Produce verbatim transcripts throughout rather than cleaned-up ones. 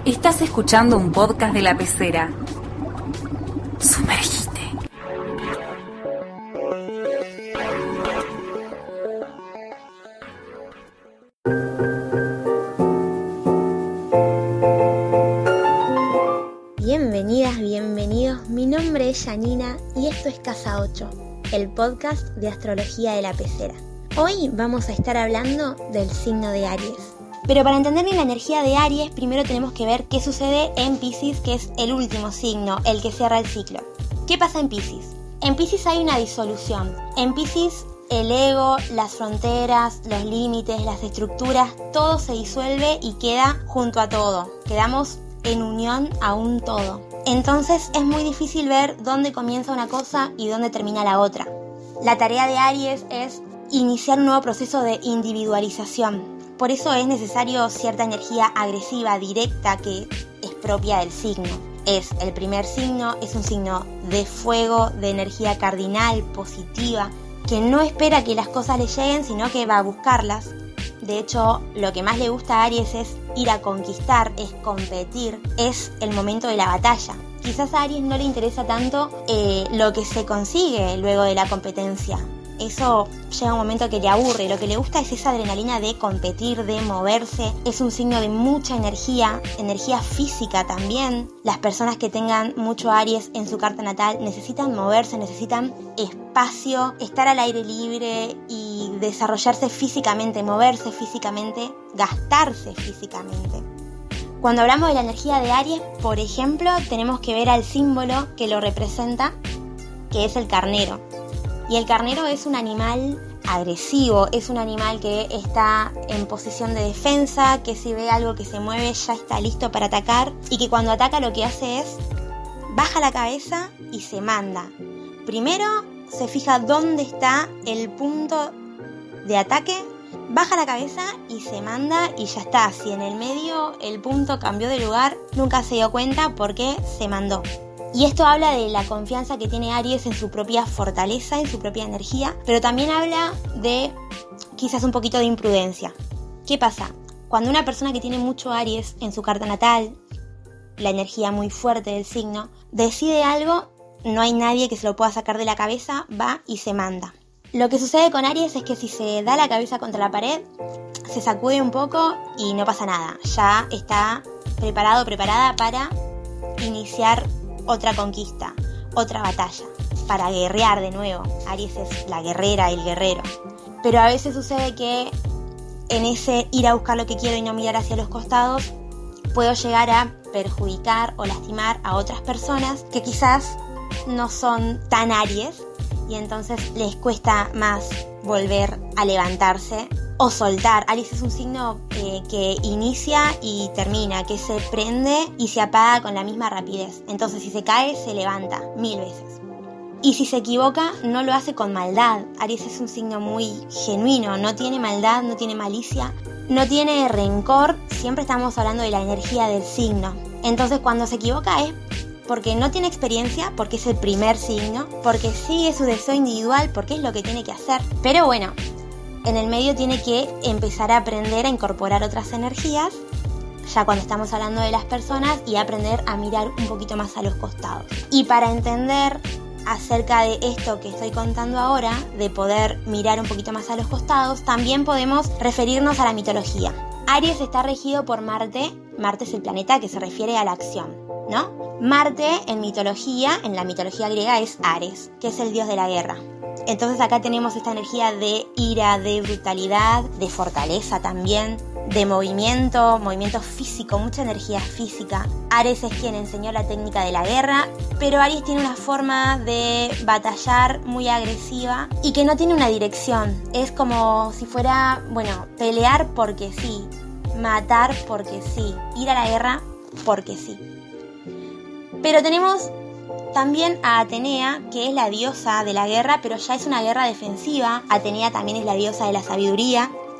Estás escuchando un podcast de La Pecera. Sumergite. Bienvenidas, bienvenidos. Mi nombre es Janina y esto es Casa ocho, el podcast de astrología de La Pecera. Hoy vamos a estar hablando del signo de Aries. Pero para entender bien la energía de Aries, primero tenemos que ver qué sucede en Piscis, que es el último signo, el que cierra el ciclo. ¿Qué pasa en Piscis? En Piscis hay una disolución. En Piscis el ego, las fronteras, los límites, las estructuras, todo se disuelve y queda junto a todo. Quedamos en unión a un todo. Entonces es muy difícil ver dónde comienza una cosa y dónde termina la otra. La tarea de Aries es iniciar un nuevo proceso de individualización. Por eso es necesario cierta energía agresiva, directa, que es propia del signo. Es el primer signo, es un signo de fuego, de energía cardinal, positiva, que no espera que las cosas le lleguen, sino que va a buscarlas. De hecho, lo que más le gusta a Aries es ir a conquistar, es competir, es el momento de la batalla. Quizás a Aries no le interesa tanto eh, lo que se consigue luego de la competencia. Eso llega un momento que le aburre. Lo que le gusta es esa adrenalina de competir, de moverse. Es un signo de mucha energía, energía física también. Las personas que tengan mucho Aries en su carta natal necesitan moverse, necesitan espacio, estar al aire libre y desarrollarse físicamente, moverse físicamente, gastarse físicamente. Cuando hablamos de la energía de Aries, por ejemplo, tenemos que ver al símbolo que lo representa, que es el carnero. Y el carnero es un animal agresivo, es un animal que está en posición de defensa, que si ve algo que se mueve ya está listo para atacar y que cuando ataca lo que hace es baja la cabeza y se manda. Primero se fija dónde está el punto de ataque, baja la cabeza y se manda y ya está. Si en el medio el punto cambió de lugar, nunca se dio cuenta porque se mandó. Y esto habla de la confianza que tiene Aries en su propia fortaleza, en su propia energía, pero también habla de quizás un poquito de imprudencia. ¿Qué pasa? Cuando una persona que tiene mucho Aries en su carta natal, la energía muy fuerte del signo, decide algo, no hay nadie que se lo pueda sacar de la cabeza, va y se manda. Lo que sucede con Aries es que si se da la cabeza contra la pared, se sacude un poco y no pasa nada. Ya está preparado, preparada para iniciar otra conquista, otra batalla, para guerrear de nuevo. Aries es la guerrera, el guerrero. Pero a veces sucede que en ese ir a buscar lo que quiero y no mirar hacia los costados, puedo llegar a perjudicar o lastimar a otras personas que quizás no son tan Aries y entonces les cuesta más volver a levantarse o soltar. Aries es un signo eh, que inicia y termina, que se prende y se apaga con la misma rapidez. Entonces si se cae, se levanta mil veces. Y si se equivoca, no lo hace con maldad. Aries es un signo muy genuino, no tiene maldad, no tiene malicia, no tiene rencor. Siempre estamos hablando de la energía del signo. Entonces cuando se equivoca es porque no tiene experiencia, porque es el primer signo, porque sigue su deseo individual, porque es lo que tiene que hacer. Pero bueno, en el medio tiene que empezar a aprender a incorporar otras energías, ya cuando estamos hablando de las personas, y aprender a mirar un poquito más a los costados. Y para entender acerca de esto que estoy contando ahora, de poder mirar un poquito más a los costados, también podemos referirnos a la mitología. Aries está regido por Marte. Marte es el planeta que se refiere a la acción, ¿no? Marte en mitología, en la mitología griega, es Ares, que es el dios de la guerra. Entonces acá tenemos esta energía de ira, de brutalidad, de fortaleza también, de movimiento, movimiento físico, mucha energía física. Ares es quien enseñó la técnica de la guerra, pero Aries tiene una forma de batallar muy agresiva y que no tiene una dirección. Es como si fuera, bueno, pelear porque sí, matar porque sí, ir a la guerra porque sí. Pero tenemos también a Atenea, que es la diosa de la guerra, pero ya es una guerra defensiva. Atenea también es la diosa de la sabiduría.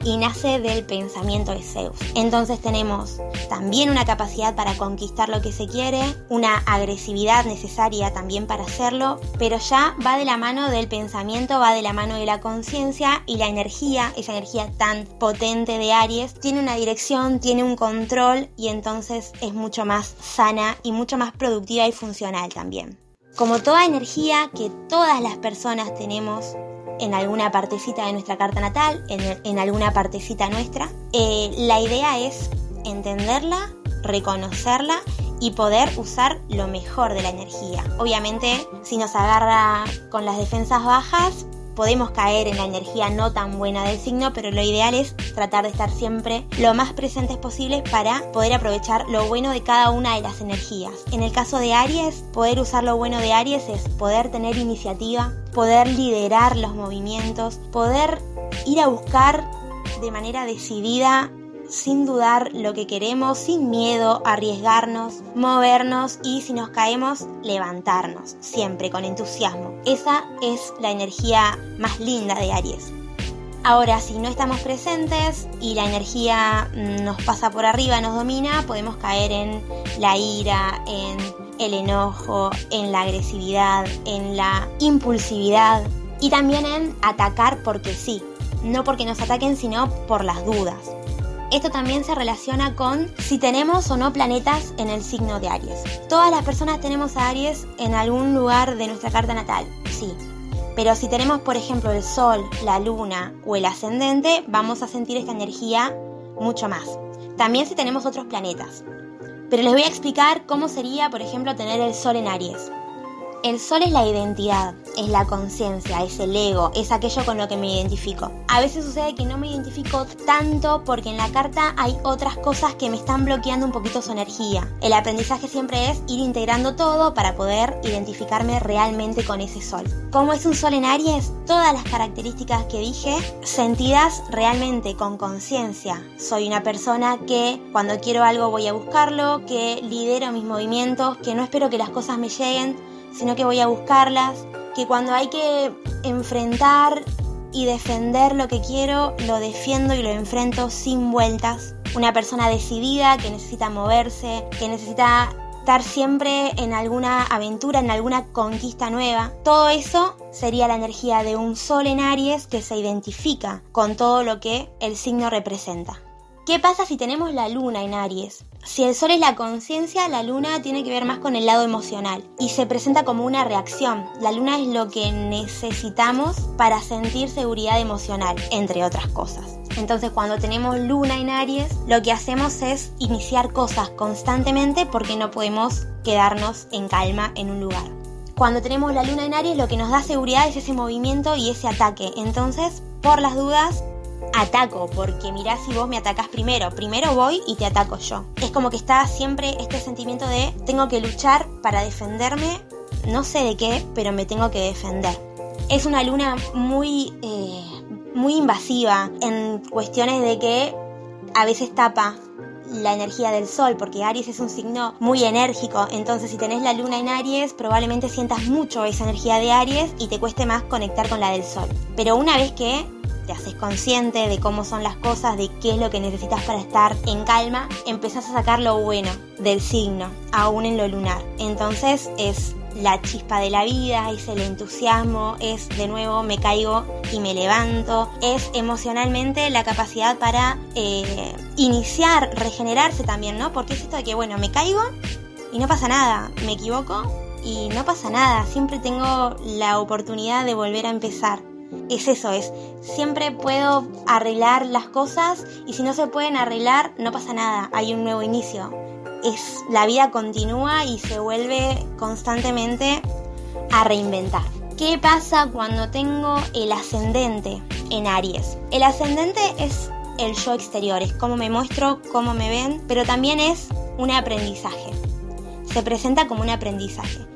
y nace del pensamiento de Zeus. Entonces tenemos también una capacidad para conquistar lo que se quiere, una agresividad necesaria también para hacerlo, pero ya va de la mano del pensamiento, va de la mano de la conciencia, y la energía, esa energía tan potente de Aries, tiene una dirección, tiene un control, y entonces es mucho más sana y mucho más productiva y funcional también. Como toda energía que todas las personas tenemos en alguna partecita de nuestra carta natal, en, en alguna partecita nuestra, eh, la idea es entenderla, reconocerla y poder usar lo mejor de la energía. Obviamente, si nos agarra con las defensas bajas, podemos caer en la energía no tan buena del signo, pero lo ideal es tratar de estar siempre lo más presentes posible para poder aprovechar lo bueno de cada una de las energías. En el caso de Aries, poder usar lo bueno de Aries es poder tener iniciativa, poder liderar los movimientos, poder ir a buscar de manera decidida, sin dudar lo que queremos, sin miedo, arriesgarnos, movernos y si nos caemos, levantarnos, siempre con entusiasmo. Esa es la energía más linda de Aries. Ahora, si no estamos presentes y la energía nos pasa por arriba, nos domina, podemos caer en la ira, en el enojo, en la agresividad, en la impulsividad y también en atacar porque sí, no porque nos ataquen, sino por las dudas. Esto también se relaciona con si tenemos o no planetas en el signo de Aries. Todas las personas tenemos a Aries en algún lugar de nuestra carta natal, sí. Pero si tenemos, por ejemplo, el Sol, la Luna o el Ascendente, vamos a sentir esta energía mucho más. También si tenemos otros planetas. Pero les voy a explicar cómo sería, por ejemplo, tener el Sol en Aries. El Sol es la identidad, es la conciencia, es el ego, es aquello con lo que me identifico. A veces sucede que no me identifico tanto porque en la carta hay otras cosas que me están bloqueando un poquito su energía. El aprendizaje siempre es ir integrando todo para poder identificarme realmente con ese Sol. ¿Cómo es un Sol en Aries? Todas las características que dije, sentidas realmente con conciencia. Soy una persona que cuando quiero algo voy a buscarlo, que lidero mis movimientos, que no espero que las cosas me lleguen, sino que voy a buscarlas, que cuando hay que enfrentar y defender lo que quiero, lo defiendo y lo enfrento sin vueltas. Una persona decidida que necesita moverse, que necesita estar siempre en alguna aventura, en alguna conquista nueva. Todo eso sería la energía de un Sol en Aries que se identifica con todo lo que el signo representa. ¿Qué pasa si tenemos la Luna en Aries? Si el Sol es la conciencia, la Luna tiene que ver más con el lado emocional y se presenta como una reacción. La Luna es lo que necesitamos para sentir seguridad emocional, entre otras cosas. Entonces, cuando tenemos Luna en Aries, lo que hacemos es iniciar cosas constantemente porque no podemos quedarnos en calma en un lugar. Cuando tenemos la Luna en Aries, lo que nos da seguridad es ese movimiento y ese ataque. Entonces, por las dudas, ataco, porque mirá, si vos me atacás primero, primero voy y te ataco yo. Es como que está siempre este sentimiento de tengo que luchar para defenderme, no sé de qué, pero me tengo que defender. Es una luna muy, eh, muy invasiva en cuestiones de que a veces tapa la energía del Sol, porque Aries es un signo muy enérgico. Entonces, si tenés la Luna en Aries, probablemente sientas mucho esa energía de Aries y te cueste más conectar con la del Sol. Pero una vez que te haces consciente de cómo son las cosas, de qué es lo que necesitas para estar en calma, empezás a sacar lo bueno del signo, aún en lo lunar. Entonces es la chispa de la vida, es el entusiasmo, es de nuevo me caigo y me levanto, es emocionalmente la capacidad para eh, iniciar, regenerarse también, ¿no? Porque es esto de que, bueno, me caigo y no pasa nada, me equivoco y no pasa nada, siempre tengo la oportunidad de volver a empezar. Es eso, es siempre puedo arreglar las cosas y si no se pueden arreglar no pasa nada, hay un nuevo inicio. Es, la vida continúa y se vuelve constantemente a reinventar. ¿Qué pasa cuando tengo el ascendente en Aries? El ascendente es el yo exterior, es cómo me muestro, cómo me ven, pero también es un aprendizaje. Se presenta como un aprendizaje.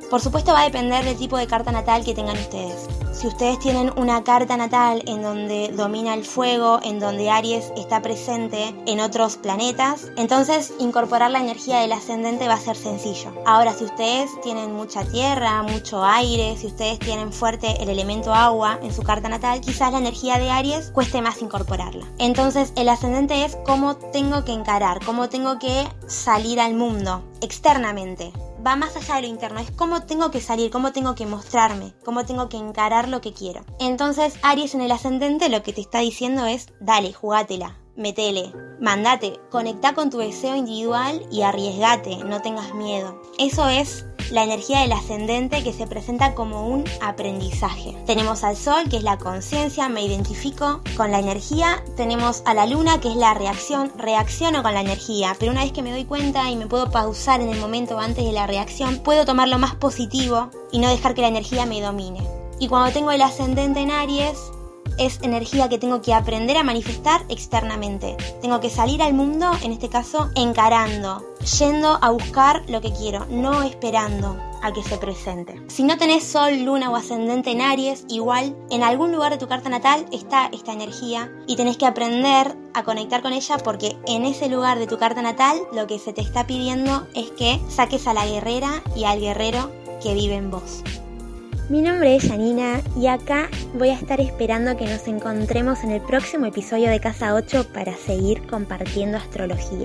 Por supuesto va a depender del tipo de carta natal que tengan ustedes. Si ustedes tienen una carta natal en donde domina el fuego, en donde Aries está presente en otros planetas, entonces incorporar la energía del ascendente va a ser sencillo. Ahora, si ustedes tienen mucha tierra, mucho aire, si ustedes tienen fuerte el elemento agua en su carta natal, quizás la energía de Aries cueste más incorporarla. Entonces, el ascendente es cómo tengo que encarar, cómo tengo que salir al mundo externamente. Va más allá de lo interno, es cómo tengo que salir, cómo tengo que mostrarme, cómo tengo que encarar lo que quiero. Entonces, Aries en el ascendente lo que te está diciendo es, dale, jugátela, metele, mandate, conectá con tu deseo individual y arriesgate, no tengas miedo. Eso es la energía del ascendente que se presenta como un aprendizaje. Tenemos al sol, que es la conciencia, me identifico con la energía. Tenemos a la luna, que es la reacción, reacciono con la energía, pero una vez que me doy cuenta y me puedo pausar en el momento antes de la reacción, puedo tomar lo más positivo y no dejar que la energía me domine. Y cuando tengo el ascendente en Aries, es energía que tengo que aprender a manifestar externamente. Tengo que salir al mundo, en este caso, encarando, yendo a buscar lo que quiero, no esperando a que se presente. Si no tenés sol, luna o ascendente en Aries, igual en algún lugar de tu carta natal está esta energía y tenés que aprender a conectar con ella, porque en ese lugar de tu carta natal lo que se te está pidiendo es que saques a la guerrera y al guerrero que vive en vos. Mi nombre es Janina y acá voy a estar esperando que nos encontremos en el próximo episodio de Casa ocho para seguir compartiendo astrología.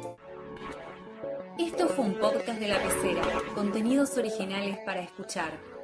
Esto fue un podcast de La Pecera, contenidos originales para escuchar.